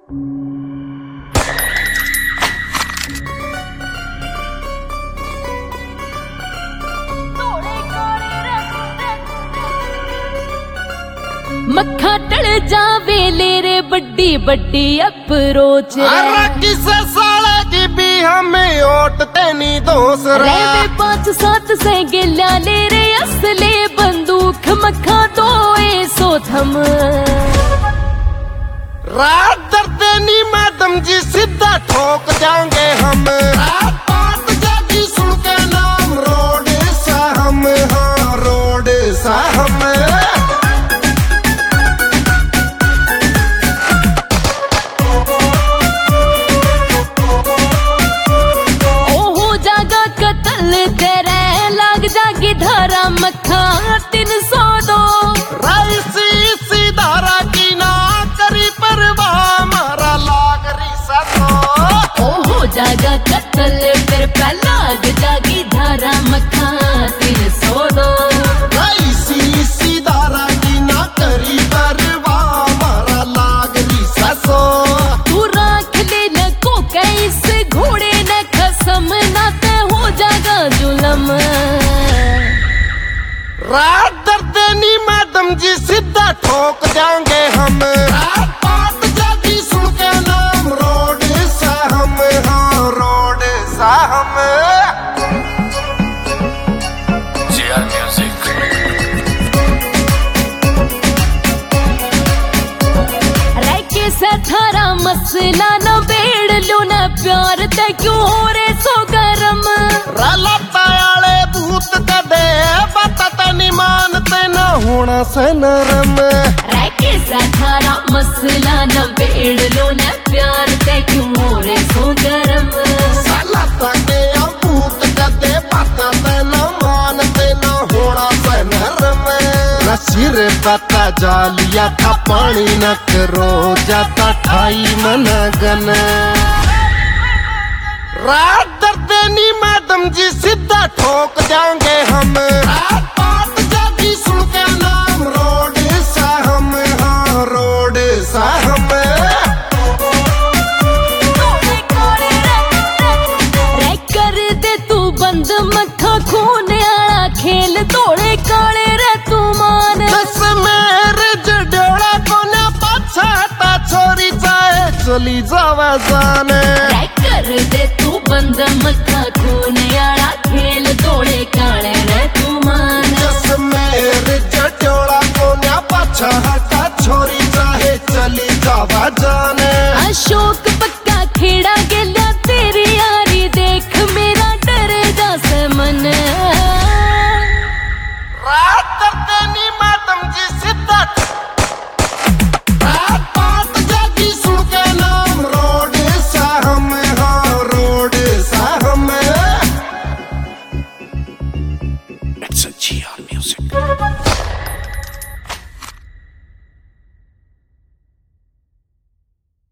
मक्खा टल जावे ले रे बड्डी बड्डी अप्रोच किसे साले की भी हमें ओट तेनी दोस रे 5-7 से गिल्या ले रे असले बंदूक मक्खा तो ऐसो थम रात दर्देनी मैडम जी सीधा ठोक जाएंगे हम बात जागी सुन के नाम रोड सा हम हाँ रोड सा हम जागी धारा मक्खा 302 राइसी धारा की ना करी परवाह मारा लागरी सतो ओहो जागा कत्ल फिर लाग जागी धारा मक्खा 302 राइसी धारा की ना करी परवाह मारा लागरी सतो तू राख ले न को कैसे घोड़े न खसम ना ते हो जागा जुलम रात दर्देनी मैडम जी सीधा ठोक जाएंगे हम बात जागी सुन के नाम रोड सा हम हाँ रोड सा हम रैके से थारा मसला न बेड़ लो न प्यार ते क्यों हो रे सो गरम रलता आले भूत कदे बता नहीं मानते न होना से नरम रैके से थारा मसला न बेड़ लो न प्यार ते क्यों हो रे सो गरम रलता के भूत कदे बता न मानते न होना से नरम सिर पता जालिया था पानी न करो जाता ठाई मना गन रात दर्देनी मैडम जी सीधा ठोक जाएंगे हम बात जागी सुन के नाम रोड सा हम हाँ रोड सा हम रे कर दे तू बंद मक्खा खून आला खेल तोड़े काले रे तू मान दस मेरे जड़ोड़ा को ना पछाता छोरी चाहे चली जावा जाने रे कर दे तू बंद मक्खा खून आला खेल तोड़े काले रे तू मान दस मेरे जड़ोड़ा को ना पछाता छोरी चाहे चली जावा जाने अशोक